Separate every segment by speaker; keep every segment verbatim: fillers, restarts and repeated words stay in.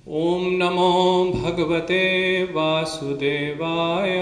Speaker 1: ओम नमो भगवते वासुदेवाय।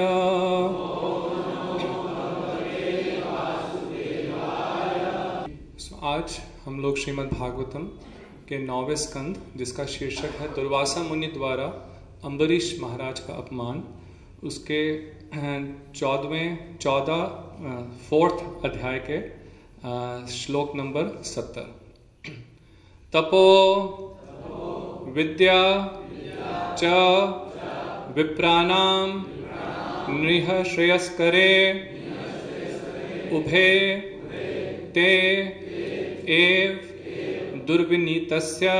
Speaker 1: आज हम लोग श्रीमद् भागवतम के नौवें स्कंद, जिसका शीर्षक है दुर्वासा मुनि द्वारा अम्बरीश महाराज का अपमान, उसके चौदहवें चौदह फोर्थ अध्याय के श्लोक नंबर सत्तर। तपो विद्या च विप्राणाम नृह श्रेयस्करे उभे ते एव दुर्विनीतस्य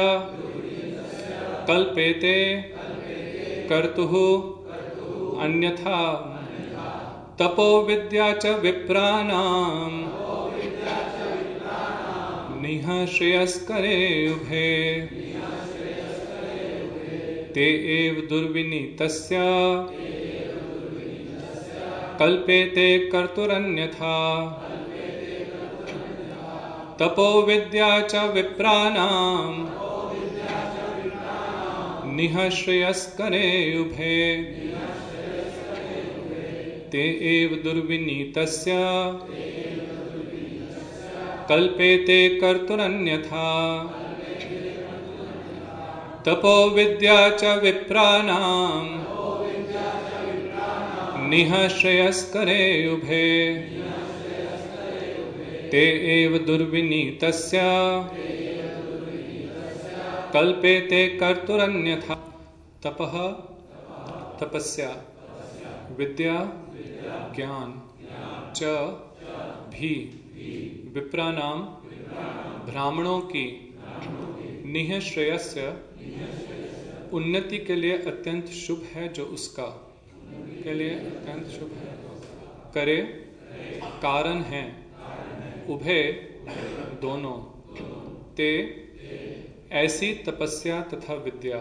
Speaker 1: कल्पेते कर्तुः अन्यथा। तपो विद्या च विप्राणाम निह श्रेयस्करे उभे ते एव दुर्विनीतस्य कल्पेते कर्तुरन्यथा। तपो विद्या च विप्राणाम निह श्रेयस्करे उभे ते एव दुर्विनीतस्य कल्पेते कर्तुरन्यथा। तपो विद्या च विप्राणाम निह श्रेयस्करे उभे ते एव दुर्विनीतस्य कल्पेते कर्तुरन्यथा। तपः तपस्या, विद्या ज्ञान, च भी विप्राणाम ब्राह्मणों की, निह श्रेयस्य उन्नति के लिए अत्यंत शुभ है, जो उसका के लिए अत्यंत शुभ है, करे कारण है, उभे दोनों, ते ऐसी तपस्या तथा विद्या,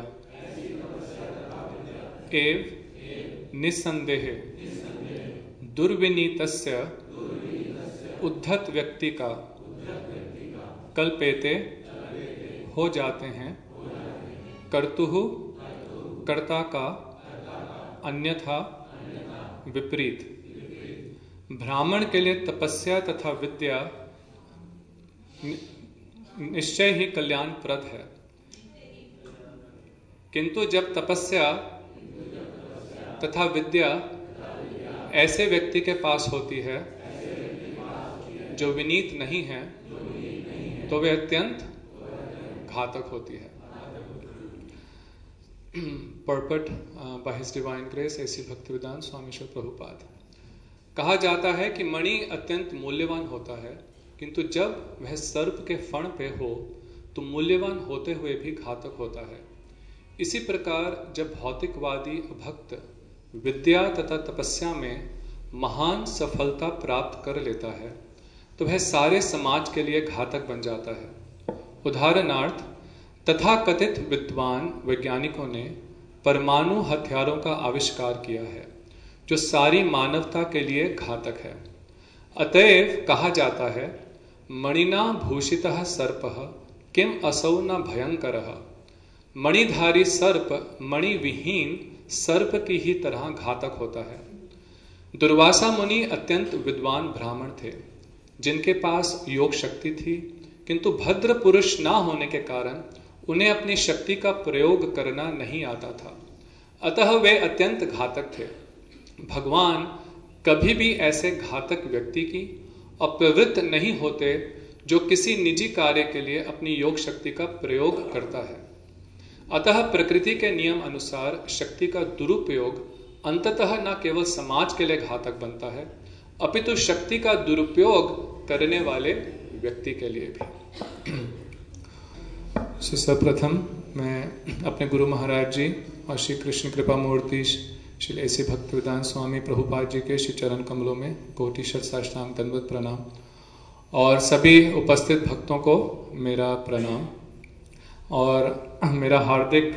Speaker 1: एव निस्संदेह दुर्विनीतस्य उद्धत व्यक्ति का, कल्पेते हो जाते हैं, कर्तुः कर्ता का, अन्यथा विपरीत। ब्राह्मण के लिए तपस्या तथा विद्या निश्चय ही कल्याणप्रद है, किंतु जब तपस्या तथा विद्या ऐसे व्यक्ति के पास होती है जो विनीत नहीं है, तो वे अत्यंत घातक होती है। Purport uh, by His Divine Grace ऐसी भक्तिवेदांत स्वामी श्री प्रभुपाद। कहा जाता है कि मणि अत्यंत मूल्यवान होता है, किंतु जब वह सर्प के फण पे हो तो मूल्यवान होते हुए भी घातक होता है। इसी प्रकार जब भौतिकवादी भक्त विद्या तथा तपस्या में महान सफलता प्राप्त कर लेता है, तो वह सारे समाज के लिए घातक बन जाता है। उदाहरणार्थ, तथाकथित विद्वान वैज्ञानिकों ने परमाणु हथियारों का आविष्कार किया है, जो सारी मानवता के लिए घातक है। अतएव कहा जाता है, मणिना भूषितः सर्पः किम असौ न भयंकरः। मणिधारी सर्प मणि विहीन सर्प की ही तरह घातक होता है। दुर्वासा मुनि अत्यंत विद्वान ब्राह्मण थे, जिनके पास योग शक्ति थी, किंतु भद्र पुरुष ना होने के कारण उन्हें अपनी शक्ति का प्रयोग करना नहीं आता था, अतः वे अत्यंत घातक थे। भगवान कभी भी ऐसे घातक व्यक्ति की अप्रवृत्त नहीं होते जो किसी निजी कार्य के लिए अपनी योग शक्ति का प्रयोग करता है। अतः प्रकृति के नियम अनुसार शक्ति का दुरुपयोग अंततः न केवल समाज के लिए घातक बनता है, अपितु शक्ति का दुरुपयोग करने वाले व्यक्ति के लिए भी। so, सर्वप्रथम मैं अपने गुरु महाराज जी और श्री कृष्ण कृपा मूर्ति श्री ऐसी भक्तिवेदांत स्वामी प्रभुपाद जी के श्री चरण कमलों में कोटि शत साष्टांग दंडवत प्रणाम, और सभी उपस्थित भक्तों को मेरा प्रणाम और मेरा हार्दिक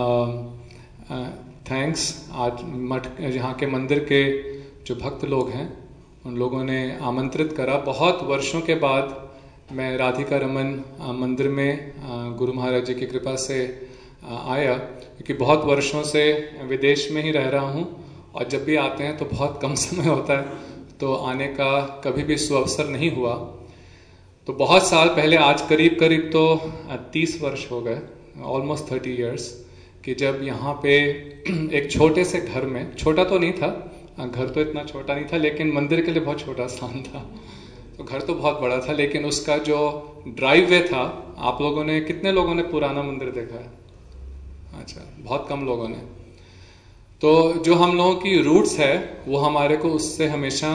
Speaker 1: थैंक्स। आज मठ यहाँ के मंदिर के जो भक्त लोग हैं उन लोगों ने आमंत्रित करा। बहुत वर्षों के बाद मैं राधिका रमन मंदिर में गुरु महाराज जी की कृपा से आया, क्योंकि बहुत वर्षों से विदेश में ही रह रहा हूँ और जब भी आते हैं तो बहुत कम समय होता है, तो आने का कभी भी सुअवसर नहीं हुआ। तो बहुत साल पहले, आज करीब करीब तो तीस वर्ष हो गए, ऑलमोस्ट थर्टी इयर्स, कि जब यहाँ पे एक छोटे से घर में, छोटा तो नहीं था, घर तो इतना छोटा नहीं था लेकिन मंदिर के लिए बहुत छोटा स्थान था, तो घर तो बहुत बड़ा था, लेकिन उसका जो ड्राइव वे था, आप लोगों ने, कितने लोगों ने पुराना मंदिर देखा है? अच्छा, बहुत कम लोगों ने। तो जो हम लोगों की रूट्स है वो हमारे को उससे हमेशा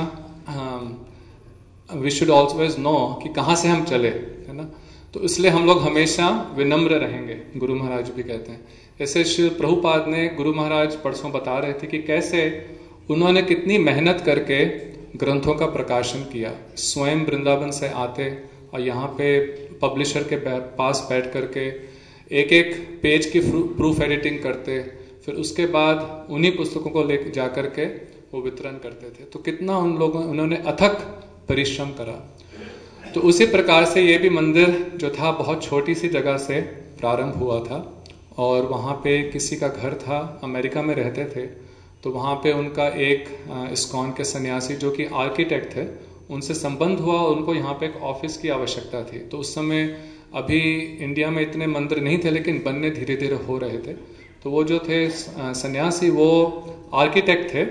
Speaker 1: वी शुड ऑलवेज नो कि कहाँ से हम चले, है ना। तो इसलिए हम लोग हमेशा विनम्र रहेंगे, गुरु महाराज भी कहते हैं। जैसे श्री प्रभुपाद ने, गुरु महाराज परसों बता रहे थे कि कैसे उन्होंने कितनी मेहनत करके ग्रंथों का प्रकाशन किया, स्वयं वृंदावन से आते और यहाँ पे पब्लिशर के पास बैठ करके एक एक पेज की प्रूफ एडिटिंग करते, फिर उसके बाद उन्हीं पुस्तकों को ले जा करके वो वितरण करते थे। तो कितना उन लोगों उन्होंने अथक परिश्रम करा। तो उसी प्रकार से ये भी मंदिर जो था बहुत छोटी सी जगह से प्रारंभ हुआ था, और वहाँ पे किसी का घर था, अमेरिका में रहते थे, तो वहाँ पे उनका एक इस्कॉन के सन्यासी जो कि आर्किटेक्ट थे, उनसे संबंध हुआ, उनको यहाँ पे एक ऑफिस की आवश्यकता थी। तो उस समय अभी इंडिया में इतने मंदिर नहीं थे, लेकिन बनने धीरे धीरे हो रहे थे। तो वो जो थे सन्यासी, वो आर्किटेक्ट थे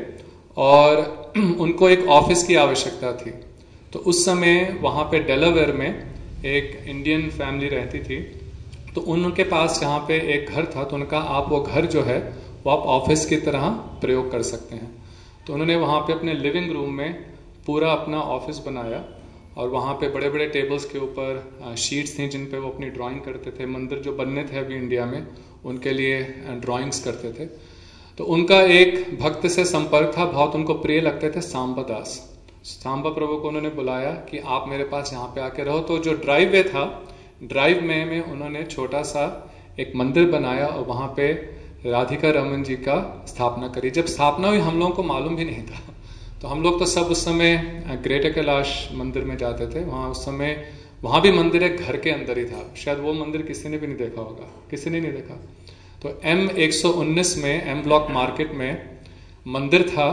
Speaker 1: और उनको एक ऑफिस की आवश्यकता थी। तो उस समय वहाँ पे डेलावेयर में एक इंडियन फैमिली रहती थी, तो उनके पास जहाँ पे एक घर था, तो उनका आप वो घर जो है वो आप ऑफिस की तरह प्रयोग कर सकते हैं। तो उन्होंने वहाँ पे अपने लिविंग रूम में पूरा अपना ऑफिस बनाया, और वहाँ पे बड़े बड़े टेबल्स के ऊपर शीट्स थी जिन पे वो अपनी ड्राइंग करते थे। मंदिर जो बनने थे अभी इंडिया में, उनके लिए ड्राइंग्स करते थे। तो उनका एक भक्त से संपर्क था, बहुत उनको प्रिय लगते थे, सांबा दास। सांबा प्रभु को उन्होंने बुलाया कि आप मेरे पास यहाँ पे आके रहो। तो जो ड्राइव वे था, ड्राइव में में उन्होंने छोटा सा एक मंदिर बनाया और वहाँ पे राधिका रमन जी का स्थापना करी। जब स्थापना हुई हम लोगों को मालूम भी नहीं था, तो हम लोग तो सब उस समय ग्रेटर कैलाश मंदिर में जाते थे। वहाँ उस समय वहाँ भी मंदिर एक घर के अंदर ही था, शायद वो मंदिर किसी ने भी नहीं देखा होगा, किसी ने नहीं देखा। तो एम एक सौ उन्नीस में एम ब्लॉक मार्केट में मंदिर था,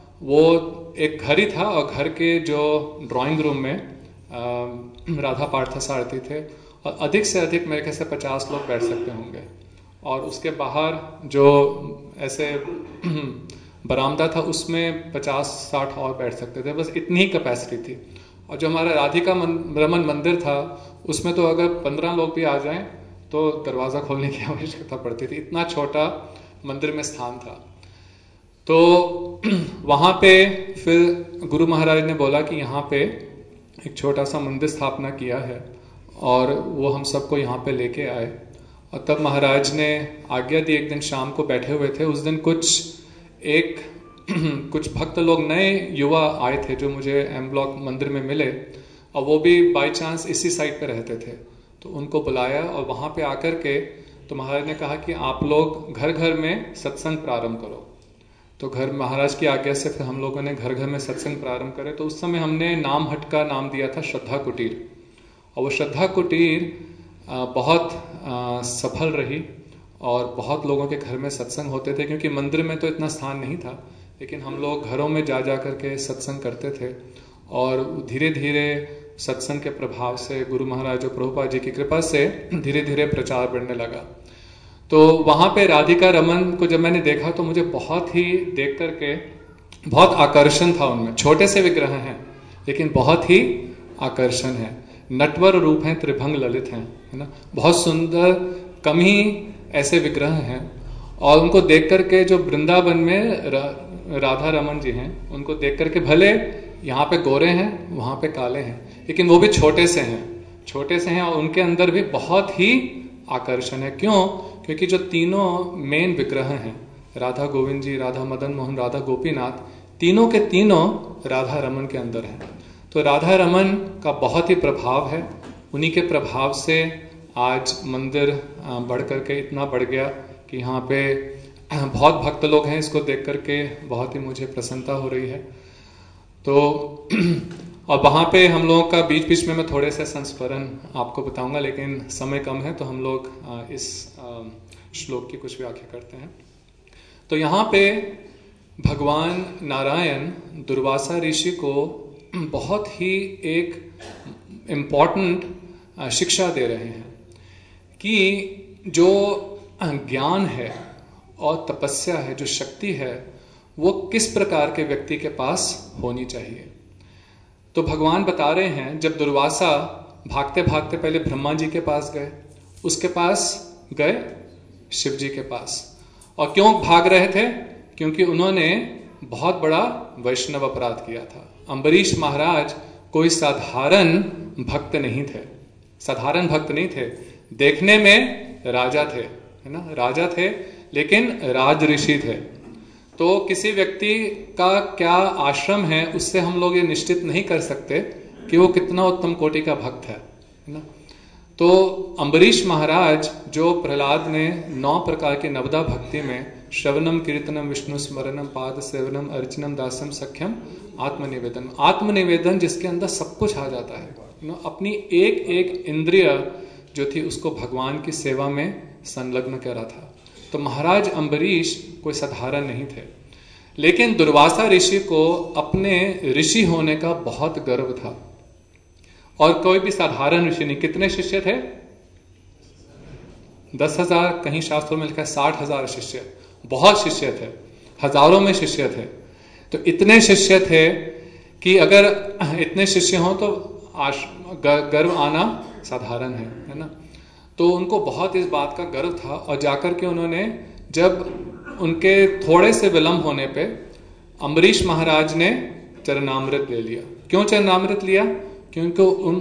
Speaker 1: वो एक घर ही था, और घर के जो ड्राइंग रूम में राधा पार्थसारथी थे, और अधिक से अधिक मेरे ख्याल से पचास लोग बैठ सकते होंगे। और उसके बाहर जो ऐसे बरामदा था, उसमें पचास साठ और बैठ सकते थे, बस इतनी ही कैपेसिटी थी। और जो हमारा राधिका रमन मंदिर था, उसमें तो अगर पंद्रह लोग भी आ जाएं तो दरवाजा खोलने की आवश्यकता पड़ती थी, इतना छोटा मंदिर में स्थान था। तो वहां पे फिर गुरु महाराज ने बोला कि यहाँ पे एक छोटा सा मंदिर स्थापना किया है, और वो हम सबको यहाँ पे लेके आए। और तब महाराज ने आज्ञा दी, एक दिन शाम को बैठे हुए थे, उस दिन कुछ एक कुछ भक्त लोग, नए युवा आए थे जो मुझे एम ब्लॉक मंदिर में मिले, और वो भी बाय चांस इसी साइड पे रहते थे। तो उनको बुलाया, और वहाँ पे आकर के तो महाराज ने कहा कि आप लोग घर घर में सत्संग प्रारंभ करो। तो घर, महाराज की आज्ञा से फिर हम लोगों ने घर घर में सत्संग प्रारंभ करे। तो उस समय हमने नाम हट का नाम दिया था श्रद्धा कुटीर, और वो श्रद्धा कुटीर बहुत सफल रही, और बहुत लोगों के घर में सत्संग होते थे, क्योंकि मंदिर में तो इतना स्थान नहीं था, लेकिन हम लोग घरों में जा जा करके सत्संग करते थे। और धीरे धीरे सत्संग के प्रभाव से, गुरु महाराज और प्रभुपाद जी की कृपा से धीरे धीरे प्रचार बढ़ने लगा। तो वहाँ पे राधिका रमन को जब मैंने देखा, तो मुझे बहुत ही देख करके बहुत आकर्षण था उनमें। छोटे से विग्रह हैं, लेकिन बहुत ही आकर्षण है, नटवर रूप हैं, त्रिभंग ललित हैं, है ना, बहुत सुंदर, कम ही ऐसे विग्रह हैं। और उनको देख करके, जो वृंदावन में रा, राधा रमन जी हैं, उनको देख करके, भले यहाँ पे गोरे हैं, वहाँ पे काले हैं, लेकिन वो भी छोटे से हैं, छोटे से हैं, और उनके अंदर भी बहुत ही आकर्षण है। क्यों? क्योंकि जो तीनों मेन विग्रह हैं, राधा गोविंद जी, राधा मदन मोहन, राधा गोपीनाथ, तीनों के तीनों राधा रमन के अंदर हैं। तो राधा रमन का बहुत ही प्रभाव है, उन्हीं के प्रभाव से आज मंदिर बढ़ करके इतना बढ़ गया कि यहाँ पे बहुत भक्त लोग हैं। इसको देख करके बहुत ही मुझे प्रसन्नता हो रही है। तो और वहाँ पे हम लोगों का बीच बीच में मैं थोड़े से संस्मरण आपको बताऊंगा, लेकिन समय कम है, तो हम लोग इस श्लोक की कुछ व्याख्या करते हैं। तो यहाँ पे भगवान नारायण दुर्वासा ऋषि को बहुत ही एक इम्पॉर्टेंट शिक्षा दे रहे हैं कि जो ज्ञान है और तपस्या है, जो शक्ति है, वो किस प्रकार के व्यक्ति के पास होनी चाहिए। तो भगवान बता रहे हैं, जब दुर्वासा भागते भागते पहले ब्रह्मा जी के पास गए, उसके पास गए शिव जी के पास। और क्यों भाग रहे थे? क्योंकि उन्होंने बहुत बड़ा वैष्णव अपराध किया था। अम्बरीश महाराज कोई साधारण भक्त नहीं थे, साधारण भक्त नहीं थे। देखने में राजा थे, है ना, राजा थे, लेकिन राज ऋषि थे। तो किसी व्यक्ति का क्या आश्रम है, उससे हम लोग ये निश्चित नहीं कर सकते कि वो कितना उत्तम कोटि का भक्त है, है ना। तो अम्बरीश महाराज, जो प्रहलाद ने नौ प्रकार के नवदा भक्ति में श्रवणम कीर्तनम विष्णु स्मरणम पाद सेवनम अर्चनम दास्यम सख्यम आत्मनिवेदन, आत्मनिवेदन जिसके अंदर सब कुछ आ जाता है, ना, अपनी एक एक इंद्रिय जो थी उसको भगवान की सेवा में संलग्न करा था। तो महाराज अम्बरीश कोई साधारण नहीं थे, लेकिन दुर्वासा ऋषि को अपने ऋषि होने का बहुत गर्व था। और कोई भी साधारण ऋषि नहीं। कितने शिष्य थे? दस हजार, कहीं शास्त्रों में लिखा है साठ हजार शिष्य। बहुत शिष्य थे, हजारों में शिष्य थे। तो इतने शिष्य थे कि अगर इतने शिष्य हों तो गर्व आना साधारण है, है ना। तो उनको बहुत इस बात का गर्व था। और जाकर के उन्होंने, जब उनके थोड़े से विलंब होने पे अम्बरीश महाराज ने चरणामृत ले लिया। क्यों चरणामृत लिया? क्योंकि उन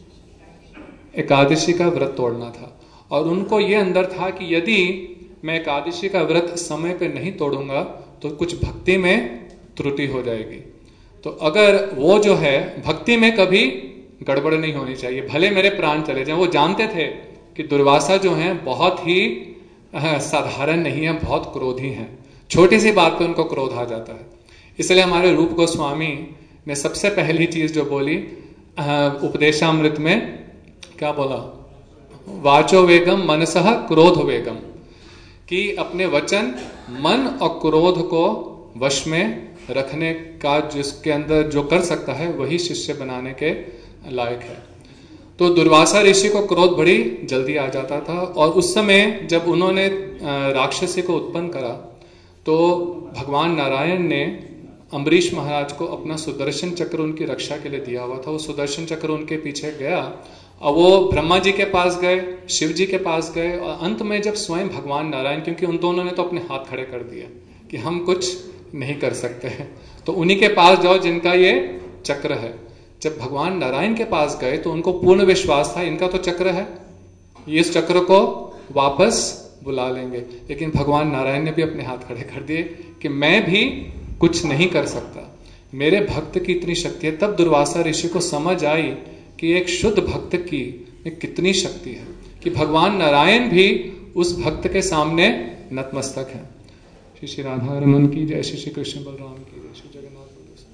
Speaker 1: एकादशी का व्रत तोड़ना था। और उनको ये अंदर था कि यदि मैं एकादशी का व्रत समय पे नहीं तोड़ूंगा तो कुछ भक्ति में त्रुटि हो जाएगी। तो अगर वो जो है भक्ति में कभी गड़बड़ नहीं होनी चाहिए, भले मेरे प्राण चले जाएं। वो जानते थे कि दुर्वासा जो हैं बहुत ही साधारण नहीं है, बहुत क्रोधी हैं। छोटी सी बात पे उनको क्रोध आ जाता है। इसलिए हमारे रूप गोस्वामी ने सबसे पहली चीज जो बोली उपदेशामृत में, क्या बोला? वाचो वेगम मनसः क्रोध वेगम, कि अपने वचन, मन और क्रोध को वश में रखने का जिसके अंदर जो कर सकता है वही शिष्य बनाने के लायक है। तो दुर्वासा ऋषि को क्रोध बड़ी जल्दी आ जाता था। और उस समय जब उन्होंने राक्षसी को उत्पन्न करा तो भगवान नारायण ने अम्बरीश महाराज को अपना सुदर्शन चक्र उनकी रक्षा के लिए दिया हुआ था। वो सुदर्शन चक्र उनके पीछे गया और वो ब्रह्मा जी के पास गए, शिव जी के पास गए, और अंत में जब स्वयं भगवान नारायण, क्योंकि उन दोनों ने तो अपने हाथ खड़े कर दिए कि हम कुछ नहीं कर सकते हैं, तो उन्हीं के पास जाओ जिनका ये चक्र है। जब भगवान नारायण के पास गए तो उनको पूर्ण विश्वास था इनका तो चक्र है, ये इस चक्र को वापस बुला लेंगे। लेकिन भगवान नारायण ने भी अपने हाथ खड़े कर दिए कि मैं भी कुछ नहीं कर सकता, मेरे भक्त की इतनी शक्ति है। तब दुर्वासा ऋषि को समझ आई कि एक शुद्ध भक्त की कितनी शक्ति है, कि भगवान नारायण भी उस भक्त के सामने नतमस्तक है। श्री श्री राधा रमन की जय, श्री श्री कृष्ण बलराम की जय, श्री जगन्नाथ।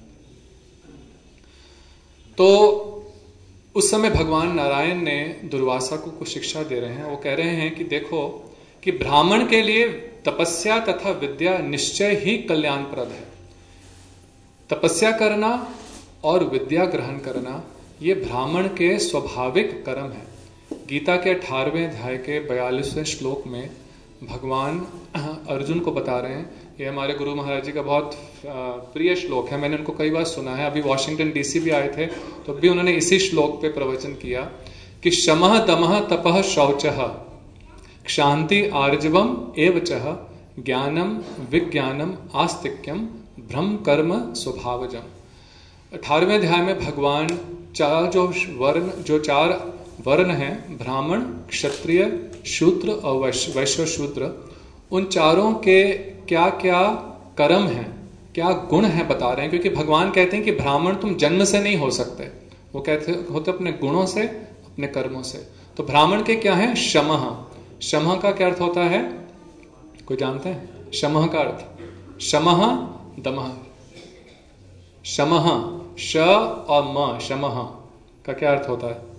Speaker 1: तो उस समय भगवान नारायण ने दुर्वासा को कुछ शिक्षा दे रहे हैं। वो कह रहे हैं कि देखो कि ब्राह्मण के लिए तपस्या तथा विद्या निश्चय ही कल्याणप्रद है। तपस्या करना और विद्या ग्रहण करना ये ब्राह्मण के स्वाभाविक कर्म है। गीता के अठारहवें अध्याय के बयालीसवें श्लोक में भगवान अर्जुन को बता रहे हैं, ये हमारे गुरु महाराज जी का बहुत प्रिय श्लोक है, मैंने उनको कई बार सुना है। अभी वॉशिंगटन डीसी भी आए थे तो भी उन्होंने इसी श्लोक पे प्रवचन किया कि शमः दमः तपः शौचः क्षांति आर्जवम एवचः ज्ञानम विज्ञानम आस्तिक्यम ब्रह्म कर्म स्वभावजम। अठारहवें अध्याय में भगवान चार जो वर्ण जो चार वर्ण हैं, ब्राह्मण, क्षत्रिय, शूद्र और वैश्य शूद्र, उन चारों के क्या क्या कर्म हैं, क्या गुण हैं बता रहे हैं। क्योंकि भगवान कहते हैं कि ब्राह्मण तुम जन्म से नहीं हो सकते, वो कहते होते अपने गुणों से, अपने कर्मों से। तो ब्राह्मण के क्या है? शमः। शमः का क्या अर्थ होता है? कोई जानते हैं? शमः का अर्थ शमः दमः। शमः, श और म, शमः का क्या अर्थ होता है?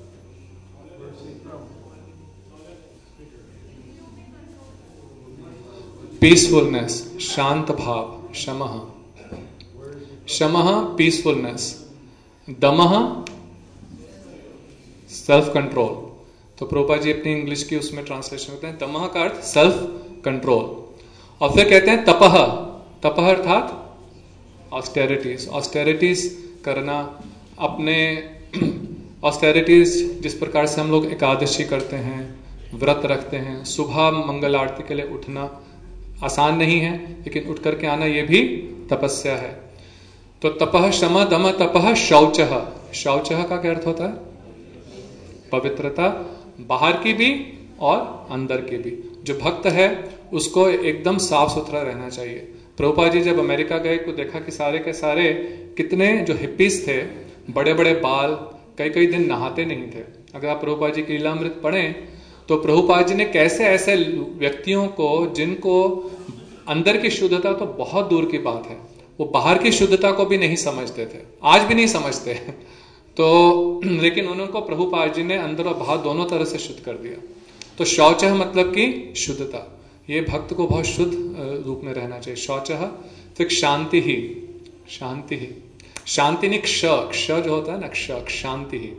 Speaker 1: पीसफुलनेस, शांत भाव, शमः, शमः पीसफुलनेस, दमः सेल्फ कंट्रोल। तो प्रभुपाद जी अपनी इंग्लिश की उसमें ट्रांसलेशन करते हैं, दमः का अर्थ सेल्फ कंट्रोल। और फिर कहते हैं तपः, तपः अर्थात ऑस्टेरिटीज, ऑस्टेरिटीज करना, अपने ऑस्टेरिटीज जिस प्रकार से हम लोग एकादशी करते हैं, व्रत रखते हैं, सुबह मंगल आरती के लिए उठना आसान नहीं है, लेकिन उठ करके आना ये भी तपस्या है। तो तपः शम दम तपः शौचः, शौचः का क्या अर्थ होता है? पवित्रता, बाहर की भी और अंदर की भी। जो भक्त है उसको एकदम साफ सुथरा रहना चाहिए। प्रभुपाद जी जब अमेरिका गए तो देखा कि सारे के सारे कितने जो हिप्पीज थे, बड़े बड़े बाल, कई कई दिन नहाते नहीं थे। अगर आप प्रभुपाद जी की लीलामृत पढ़ें तो प्रभुपाद जी ने कैसे ऐसे व्यक्तियों को, जिनको अंदर की शुद्धता तो बहुत दूर की बात है, वो बाहर की शुद्धता को भी नहीं समझते थे, आज भी नहीं समझते तो लेकिन उनको प्रभुपाद जी ने अंदर और बाहर दोनों तरह से शुद्ध कर दिया। तो शौचः मतलब कि शुद्धता, ये भक्त को बहुत शुद्ध रूप में रहना चाहिए। शौचः। फिर शांति ही, शांति ही, शांति नहीं क्ष, क्ष जो होता है ना, क्ष, शांति ही।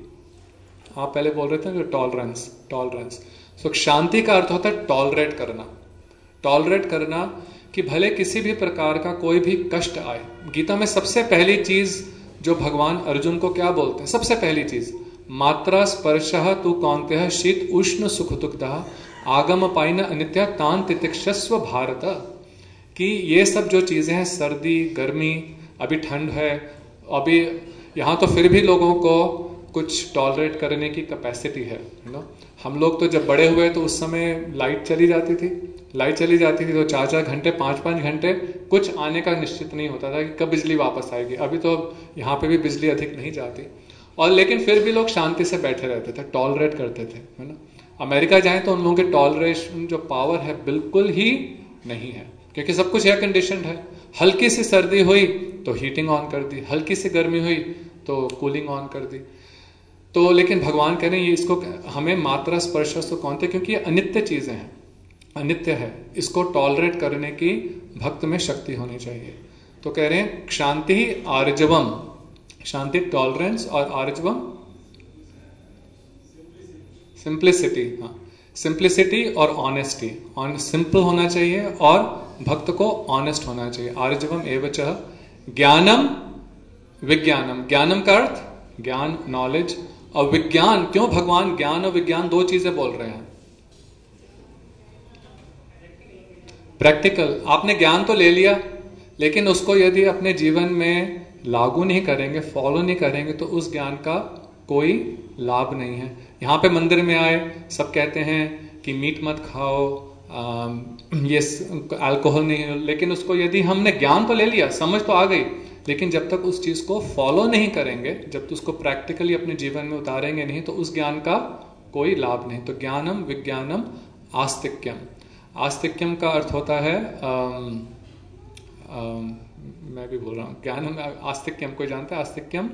Speaker 1: आप पहले बोल रहे थे जो टॉलरेंस, टॉलरेंस। तो शांति का अर्थ होता है टॉलरेट करना, टॉलरेट करना कि भले किसी भी प्रकार का कोई भी कष्ट आए। गीता में सबसे पहली चीज जो भगवान अर्जुन को क्या बोलते हैं, सबसे पहली चीज, मात्रा स्पर्शः तु कौन्तेय शीत उष्ण सुख दुःखदः आगम पाइन अनित्य तान तितिक्षस्व भारत। कि ये सब जो चीजें हैं, सर्दी गर्मी, अभी ठंड है, अभी यहाँ तो फिर भी लोगों को कुछ टॉलरेट करने की कैपेसिटी है ना। हम लोग तो जब बड़े हुए तो उस समय लाइट चली जाती थी, लाइट चली जाती थी तो चार चार घंटे, पांच पांच घंटे कुछ आने का निश्चित नहीं होता था कि कब बिजली वापस आएगी। अभी तो यहाँ पे भी बिजली अधिक नहीं जाती, और लेकिन फिर भी लोग शांति से बैठे रहते थे, टॉलरेट करते थे, है ना। अमेरिका जाएं तो उन लोगों के टॉलरेशन जो पावर है बिल्कुल ही नहीं है, क्योंकि सब कुछ एयर कंडीशनड है। हल्की सी सर्दी हुई तो हीटिंग ऑन कर दी, हल्की सी गर्मी हुई तो कूलिंग ऑन कर दी। तो लेकिन भगवान कह रहे हैं ये इसको हमें मात्रा स्पर्श तो कौन थे, क्योंकि ये अनित्य चीजें हैं, अनित्य है, इसको टॉलरेट करने की भक्त में शक्ति होनी चाहिए। तो कह रहे हैं शांति ही आर्जवम, शांति टॉलरेंस, और आर्जवम सिंप्लिसिटी। हाँ, सिंप्लिसिटी और ऑनेस्टी, ऑन सिंपल होना चाहिए और भक्त को ऑनेस्ट होना चाहिए। आर्जवम एवच ज्ञानम विज्ञानम, ज्ञानम का अर्थ ज्ञान, नॉलेज, और विज्ञान। क्यों भगवान ज्ञान और विज्ञान दो चीजें बोल रहे हैं? प्रैक्टिकल। आपने ज्ञान तो ले लिया, लेकिन उसको यदि अपने जीवन में लागू नहीं करेंगे, फॉलो नहीं करेंगे, तो उस ज्ञान का कोई लाभ नहीं है। यहाँ पे मंदिर में आए, सब कहते हैं कि मीट मत खाओ, आ, ये अल्कोहल नहीं, लेकिन उसको यदि हमने ज्ञान तो ले लिया, समझ तो आ गई, लेकिन जब तक उस चीज को फॉलो नहीं करेंगे, जब तक उसको प्रैक्टिकली अपने जीवन में उतारेंगे नहीं, तो उस ज्ञान का कोई लाभ नहीं। तो ज्ञानम विज्ञानम आस्तिक्यम, आस्तिक्यम का अर्थ होता है आम, आम, मैं भी बोल रहा हूँ, ज्ञानम आस्तिक्यम, कोई जानता है आस्तिक्यम?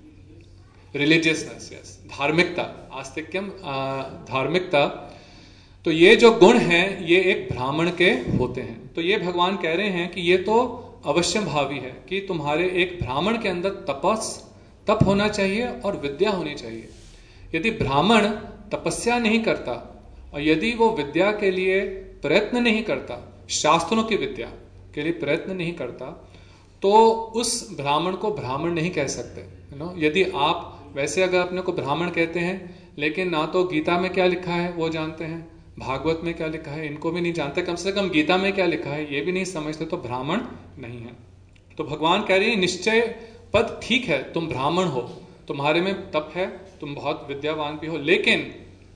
Speaker 1: रिलीजियसनेस, यस, धार्मिकता। आस्तिक्यम धार्मिकता। तो ये जो गुण हैं ये एक ब्राह्मण के होते हैं। तो ये भगवान कह रहे हैं कि ये तो अवश्य भावी है कि तुम्हारे एक ब्राह्मण के अंदर तपस तप होना चाहिए और विद्या होनी चाहिए। यदि ब्राह्मण तपस्या नहीं करता और यदि वो विद्या के लिए प्रयत्न नहीं करता, शास्त्रों की विद्या के लिए प्रयत्न नहीं करता, तो उस ब्राह्मण को ब्राह्मण नहीं कह सकते, यू नो। यदि आप वैसे अगर अपने को ब्राह्मण कहते हैं, लेकिन ना तो गीता में क्या लिखा है वो जानते हैं, भागवत में क्या लिखा है इनको भी नहीं जानते, कम से कम गीता में क्या लिखा है ये भी नहीं समझते, तो ब्राह्मण नहीं है। तो भगवान कह रहे हैं निश्चय पद ठीक है, तुम ब्राह्मण हो, तुम्हारे में तप है, तुम बहुत विद्यावान भी हो, लेकिन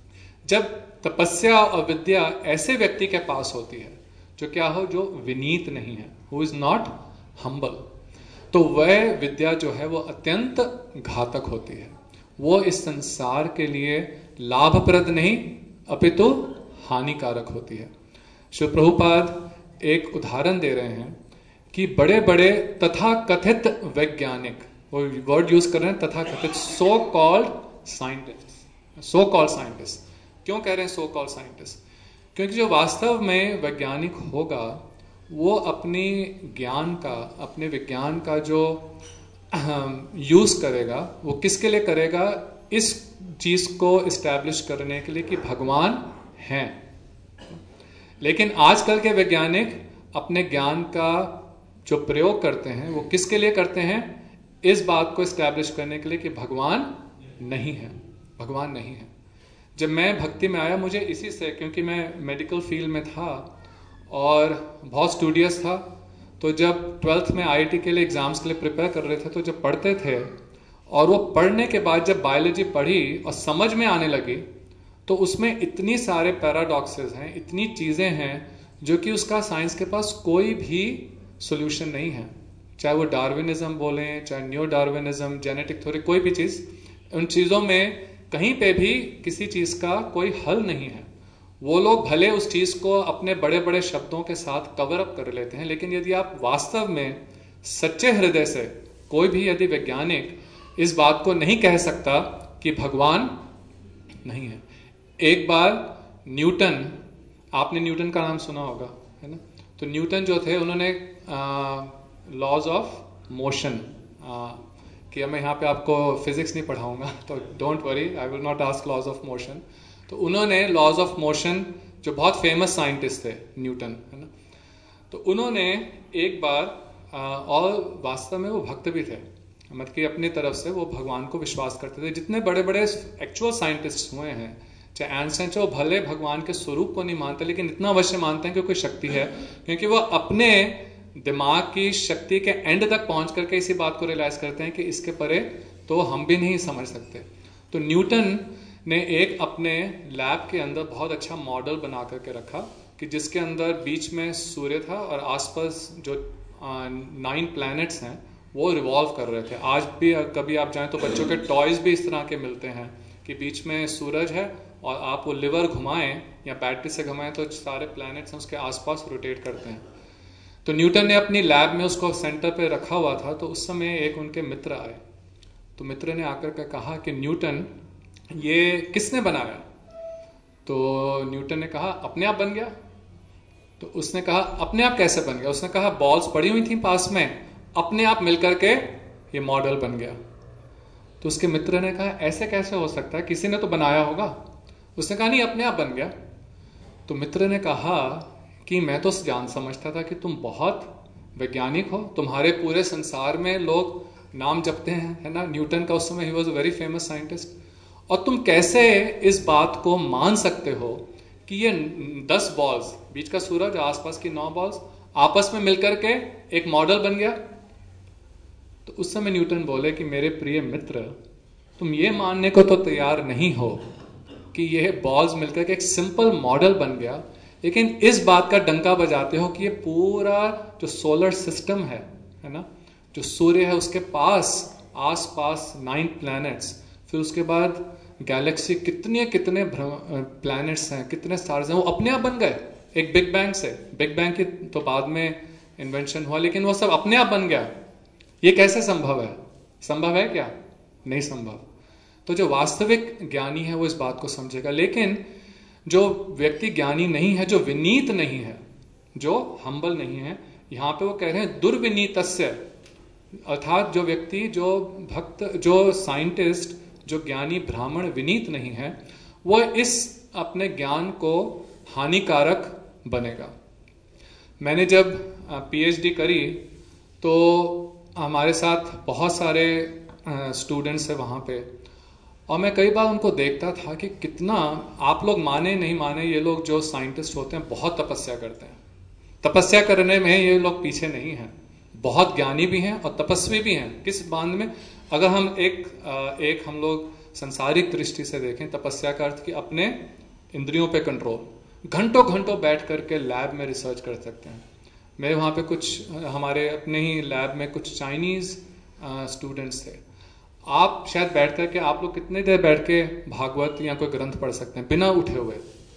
Speaker 1: जब तपस्या और विद्या ऐसे व्यक्ति के पास होती है जो क्या हो, जो विनीत नहीं है, हु इज नॉट हम्बल, तो वह विद्या जो है वो अत्यंत घातक होती है। वो इस संसार के लिए लाभप्रद नहीं अपितु हानिकारक होती है। श्री प्रभुपाद एक उदाहरण दे रहे हैं कि बड़े बड़े तथा कथित वैज्ञानिक, वो वर्ड यूज कर रहे हैं तथा कथित, so called scientist. So called scientist क्यों कह रहे हैं सो कॉल्ड साइंटिस्ट? क्योंकि जो वास्तव में वैज्ञानिक होगा वो अपनी ज्ञान का, अपने विज्ञान का जो यूज करेगा, वो किसके लिए करेगा? इस चीज को इस्टेब्लिश करने के लिए कि भगवान हैं। लेकिन आजकल के वैज्ञानिक अपने ज्ञान का जो प्रयोग करते हैं वो किसके लिए करते हैं? इस बात को इस्टेब्लिश करने के लिए कि भगवान नहीं है, भगवान नहीं है। जब मैं भक्ति में आया, मुझे इसी से, क्योंकि मैं मेडिकल फील्ड में था और बहुत स्टूडियस था, तो जब ट्वेल्थ में आईआईटी के लिए एग्जाम्स के लिए प्रिपेयर कर रहे थे, तो जब पढ़ते थे और वो पढ़ने के बाद जब बायोलॉजी पढ़ी और समझ में आने लगी, तो उसमें इतनी सारे पैराडॉक्सेस हैं, इतनी चीजें हैं जो कि उसका साइंस के पास कोई भी सॉल्यूशन नहीं है। चाहे वो डार्विनिज्म बोलें, चाहे न्यू डार्विनिज्म, जेनेटिक थ्योरी, कोई भी चीज, उन चीजों में कहीं पे भी किसी चीज का कोई हल नहीं है। वो लोग भले उस चीज को अपने बड़े बड़े शब्दों के साथ कवर अप कर लेते हैं, लेकिन यदि आप वास्तव में सच्चे हृदय से, कोई भी यदि वैज्ञानिक इस बात को नहीं कह सकता कि भगवान नहीं है। एक बार न्यूटन, आपने न्यूटन का नाम सुना होगा, है ना? तो न्यूटन जो थे, उन्होंने लॉज ऑफ मोशन, कि मैं यहाँ पे आपको फिजिक्स नहीं पढ़ाऊंगा, तो don't worry, I will not ask laws of motion. तो उन्होंने लॉज ऑफ मोशन, जो बहुत फेमस साइंटिस्ट थे न्यूटन, है ना, तो उन्होंने एक बार, और वास्तव में वो भक्त भी थे, मतलब कि अपनी तरफ से वो भगवान को विश्वास करते थे। जितने बड़े बड़े एक्चुअल साइंटिस्ट हुए हैं, चाहे आइंस्टाइन, चाहे वो भले भगवान के स्वरूप को नहीं मानते, लेकिन इतना अवश्य मानते हैं कि कोई शक्ति है, क्योंकि वो अपने दिमाग की शक्ति के एंड तक पहुंच करके इसी बात को रियलाइज करते हैं कि इसके परे तो हम भी नहीं समझ सकते। तो न्यूटन ने एक अपने लैब के अंदर बहुत अच्छा मॉडल बना करके रखा, कि जिसके अंदर बीच में सूर्य था और आसपास जो नाइन प्लैनेट्स हैं वो रिवॉल्व कर रहे थे। आज भी कभी आप जाएं तो बच्चों के टॉयज भी इस तरह के मिलते हैं कि बीच में सूरज है और आप वो लिवर घुमाएं या बैटरी से घुमाएं तो सारे प्लैनेट्स उसके आसपास रोटेट करते हैं। तो न्यूटन ने अपनी लैब में उसको सेंटर पे रखा हुआ था। तो उस समय एक उनके मित्र आए, तो मित्र ने आकर के कहा कि न्यूटन, ये किसने बनाया? तो न्यूटन ने कहा अपने आप बन गया। तो उसने कहा अपने आप कैसे बन गया? उसने कहा बॉल्स पड़ी हुई थी पास में, अपने आप मिलकर के ये मॉडल बन गया। तो उसके मित्र ने कहा ऐसे कैसे हो सकता है, किसी ने तो बनाया होगा। उसने कहा नहीं, अपने आप बन गया। तो मित्र ने कहा कि मैं तो जान समझता था कि तुम बहुत वैज्ञानिक हो, तुम्हारे पूरे संसार में लोग नाम जपते हैं, है ना, न्यूटन का उस समय ही was a very famous scientist, और तुम कैसे इस बात को मान सकते हो कि ये दस बॉल्स, बीच का सूरज, आसपास की नौ बॉल्स आपस में मिलकर के एक मॉडल बन गया। तो उस समय न्यूटन बोले कि मेरे प्रिय मित्र, तुम ये मानने को तो तैयार नहीं हो कि यह बॉल्स मिलकर के एक सिंपल मॉडल बन गया, लेकिन इस बात का डंका बजाते हो कि ये पूरा जो सोलर सिस्टम है है ना, जो सूर्य है उसके पास आसपास नाइन प्लैनेट्स, फिर उसके बाद गैलेक्सी, कितने कितने प्लैनेट्स हैं, कितने स्टार्स हैं, वो अपने आप बन गए एक बिग बैंग से। बिग बैंग की तो बाद में इन्वेंशन हुआ, लेकिन वो सब अपने आप बन गया। ये कैसे संभव है? संभव है क्या? नहीं संभव। तो जो वास्तविक ज्ञानी है वो इस बात को समझेगा, लेकिन जो व्यक्ति ज्ञानी नहीं है, जो विनीत नहीं है, जो हम्बल नहीं है, यहां पे वो कह रहे हैं दुर्विनीतस्य, अर्थात जो व्यक्ति, जो भक्त, जो साइंटिस्ट, जो ज्ञानी ब्राह्मण विनीत नहीं है, वो इस अपने ज्ञान को हानिकारक बनेगा। मैंने जब पीएचडी करी तो हमारे साथ बहुत सारे स्टूडेंट्स हैं वहाँ पे, और मैं कई बार उनको देखता था कि कितना, आप लोग माने नहीं माने, ये लोग जो साइंटिस्ट होते हैं बहुत तपस्या करते हैं। तपस्या करने में ये लोग पीछे नहीं हैं, बहुत ज्ञानी भी हैं और तपस्वी भी हैं। किस बांध में? अगर हम एक एक हम लोग संसारिक दृष्टि से देखें, तपस्या का अर्थ कि अपने इंद्रियों पे कंट्रोल, घंटों घंटों बैठ करके लैब में रिसर्च कर सकते हैं। मेरे वहाँ पे कुछ, हमारे अपने ही लैब में कुछ चाइनीज स्टूडेंट्स थे। आप शायद बैठ करके, आप लोग कितने देर बैठ के भागवत या कोई ग्रंथ पढ़ सकते हैं बिना उठे हुए?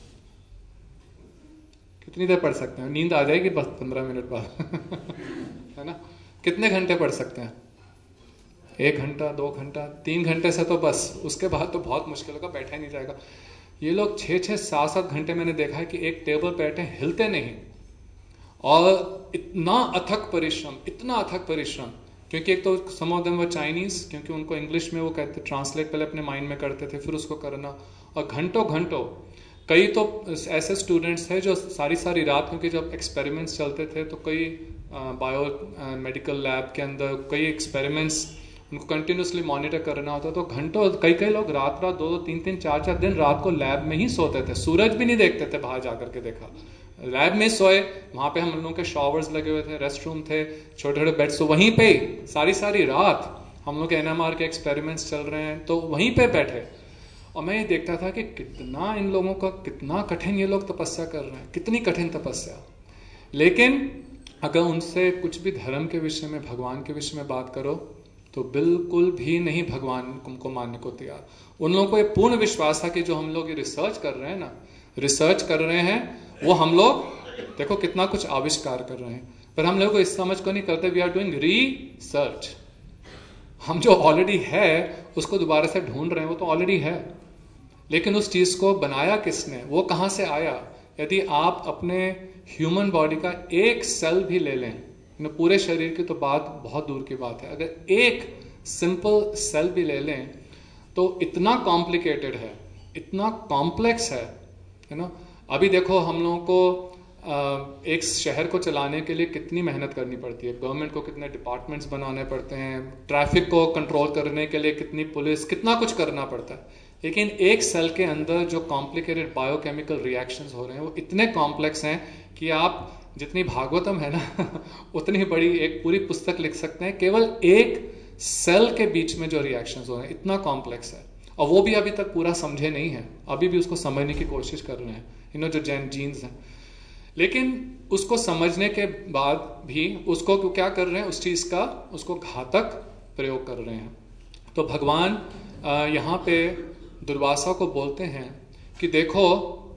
Speaker 1: कितनी देर पढ़ सकते हैं? नींद आ जाएगी बस पंद्रह मिनट बाद है ना। कितने घंटे पढ़ सकते हैं? एक घंटा, दो घंटा, तीन घंटे से तो बस, उसके बाद तो बहुत मुश्किल होगा, बैठा ही नहीं जाएगा। ये लोग छः छः सात सात घंटे मैंने देखा है कि एक टेबल बैठे, हिलते नहीं, और इतना अथक परिश्रम, इतना अथक परिश्रम, क्योंकि एक तो some of them were Chinese, क्योंकि उनको इंग्लिश में वो कहते ट्रांसलेट पहले अपने माइंड में करते थे, फिर उसको करना, और घंटों घंटों, कई तो ऐसे स्टूडेंट्स हैं जो सारी सारी रात, क्योंकि जब एक्सपेरिमेंट्स चलते थे तो कई बायो मेडिकल लैब के अंदर कई एक्सपेरिमेंट्स उनको कंटिन्यूसली मॉनिटर करना होता, तो घंटों, कई कई लोग रात रात दो दो तीन तीन चार चार दिन रात को लैब में ही सोते थे, सूरज भी नहीं देखते थे, बाहर जाकर के देखा, लैब में सोए, वहां पे हम लोगों के शॉवर्स लगे हुए थे, रेस्ट रूम थे, छोटे छोटे बेड्स, तो वहीं पे सारी सारी रात हम लोग के एनएमआर के एक्सपेरिमेंट्स चल रहे हैं, तो वहीं पे बैठे, और मैं ये देखता था कि कितना इन लोगों का, कितना कठिन ये लोग तपस्या कर रहे हैं, कितनी कठिन तपस्या। लेकिन अगर उनसे कुछ भी धर्म के विषय में, भगवान के विषय में बात करो तो बिल्कुल भी नहीं भगवान को मानने को तैयार। उन लोगों को ये पूर्ण विश्वास था कि जो हम लोग ये रिसर्च कर रहे हैं ना, रिसर्च कर रहे हैं, वो हम लोग देखो कितना कुछ आविष्कार कर रहे हैं, पर हम लोग को इस समझ को नहीं करते, वी आर डूइंग रिसर्च। हम जो ऑलरेडी है उसको दोबारा से ढूंढ रहे हैं, वो तो ऑलरेडी है, लेकिन उस चीज को बनाया किसने, वो कहां से आया। यदि आप अपने ह्यूमन बॉडी का एक सेल भी ले लें, पूरे शरीर की तो बात बहुत दूर की बात है, अगर एक सिंपल सेल भी ले लें तो इतना कॉम्प्लिकेटेड है, इतना कॉम्प्लेक्स है, है ना। अभी देखो हम लोगों को एक शहर को चलाने के लिए कितनी मेहनत करनी पड़ती है, गवर्नमेंट को कितने डिपार्टमेंट्स बनाने पड़ते हैं, ट्रैफिक को कंट्रोल करने के लिए कितनी पुलिस, कितना कुछ करना पड़ता है, लेकिन एक सेल के अंदर जो कॉम्प्लिकेटेड बायोकेमिकल रिएक्शंस हो रहे हैं वो इतने कॉम्प्लेक्स हैं कि आप जितनी भागवतम है ना उतनी बड़ी एक पूरी पुस्तक लिख सकते हैं केवल एक सेल के बीच में जो रिएक्शंस हो रहे हैं, इतना कॉम्प्लेक्स है, और वो भी अभी तक पूरा समझे नहीं है, अभी भी उसको समझने की कोशिश कर रहे हैं, यू नो, जो जैन जीन्स हैं। लेकिन उसको समझने के बाद भी उसको क्या कर रहे हैं, उस चीज का उसको घातक प्रयोग कर रहे हैं। तो भगवान यहाँ पे दुर्वासा को बोलते हैं कि देखो